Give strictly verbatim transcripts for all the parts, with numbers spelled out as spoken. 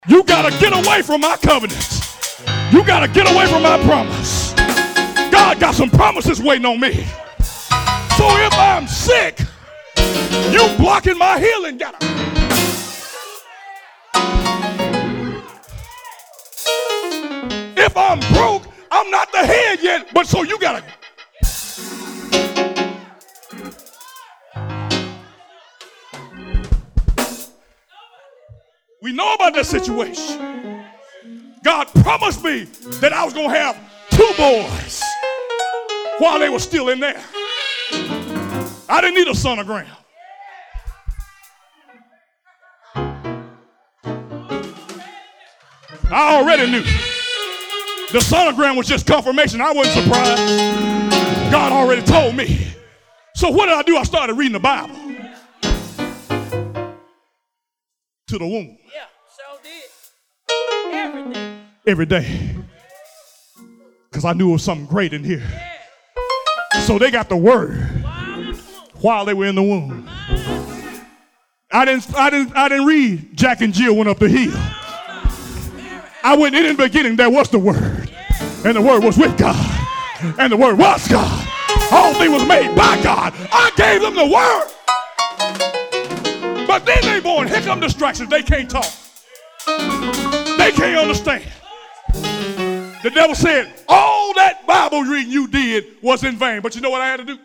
You got to get away from my covenants. You got to get away from my promise. God got some promises waiting on me. So if I'm sick, you blocking my healing. Gotta. If I'm broke, I'm not the head yet, but so you gotta. We know about that situation. God promised me that I was gonna have two boys while they were still in there. I didn't need a sonogram. I already knew. The sonogram was just confirmation. I wasn't surprised. God already told me. So what did I do? I started reading the Bible. To the womb. Yeah, so did. Every day. Every day. Because I knew it was something great in here. Yeah. So they got the word while they were in the womb. I didn't, I didn't, I didn't read Jack and Jill went up the hill. I went in, in the beginning, there was the word. And the word was with God. And the word was God. All things was made by God. I gave them the word. But then they born, here come distractions. They can't talk. They can't understand. The devil said, all that Bible reading you did was in vain. But you know what I had to do?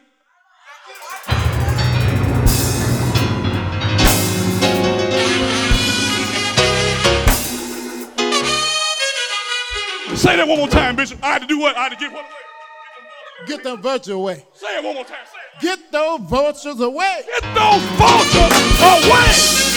Say that one more time, Bishop. I had to do what? I had to get what away? Get them vultures away. Say it one more time. Say it. Get those vultures away. Get those vultures away.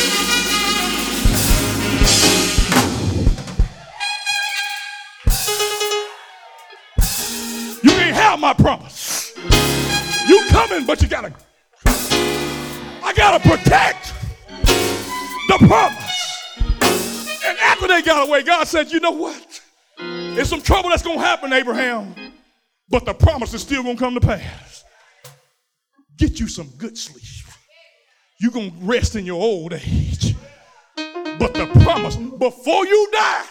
You can't have my promise. You coming, but you gotta. I gotta protect the promise. And after they got away, God said, you know what? There's some trouble that's going to happen, Abraham, but the promise is still going to come to pass. Get you some good sleep. You're going to rest in your old age. But the promise, before you die,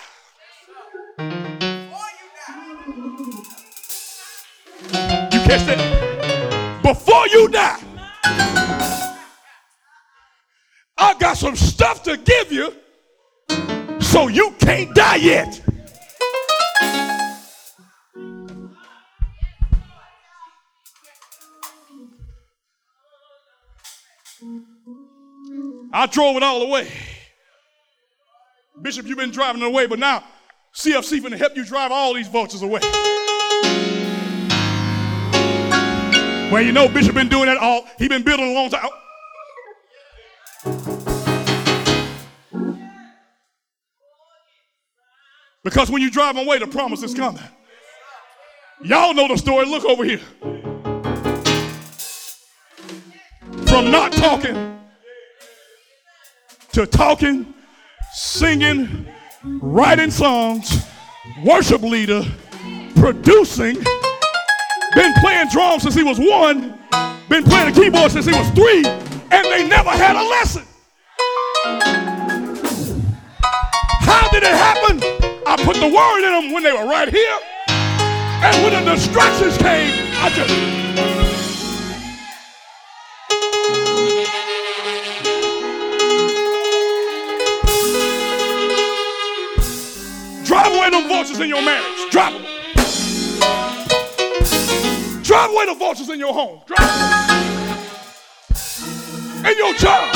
you catch that? Before you die, I got some stuff to give you so you can't die yet. I drove it all away. Bishop, you've been driving it away, but now C F C finna help you drive all these vultures away. Well, you know, Bishop been doing that all, he been building a long time. Because when you drive them away, the promise is coming. Y'all know the story. Look over here. From not talking to talking, singing, writing songs, worship leader, producing, been playing drums since he was one, been playing the keyboard since he was three, and they never had a lesson. How did it happen? I put the word in them when they were right here, and when the distractions came, I just... Drive away them vultures in your marriage. Drive them. Drive away the vultures in your home. Drive them. In your job.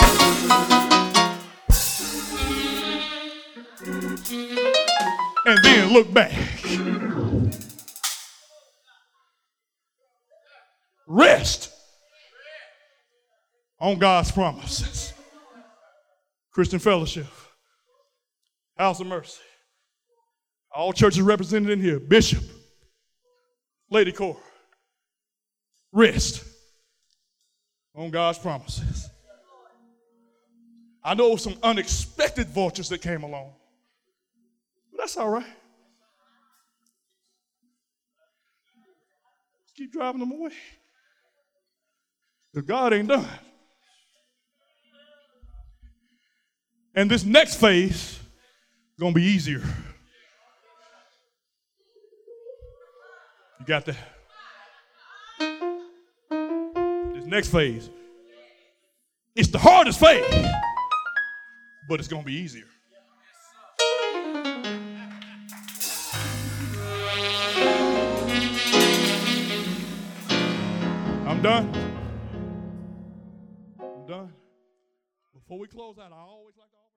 And then look back. Rest on God's promises. Christian Fellowship. House of Mercy. All churches represented in here. Bishop. Lady Corps. Rest on God's promises. I know some unexpected vultures that came along. But that's all right. Keep driving them away. Because God ain't done. And this next phase going to be easier. You got that? This next phase, it's the hardest phase, but it's going to be easier. I'm done. I'm done. Before we close out, I always like to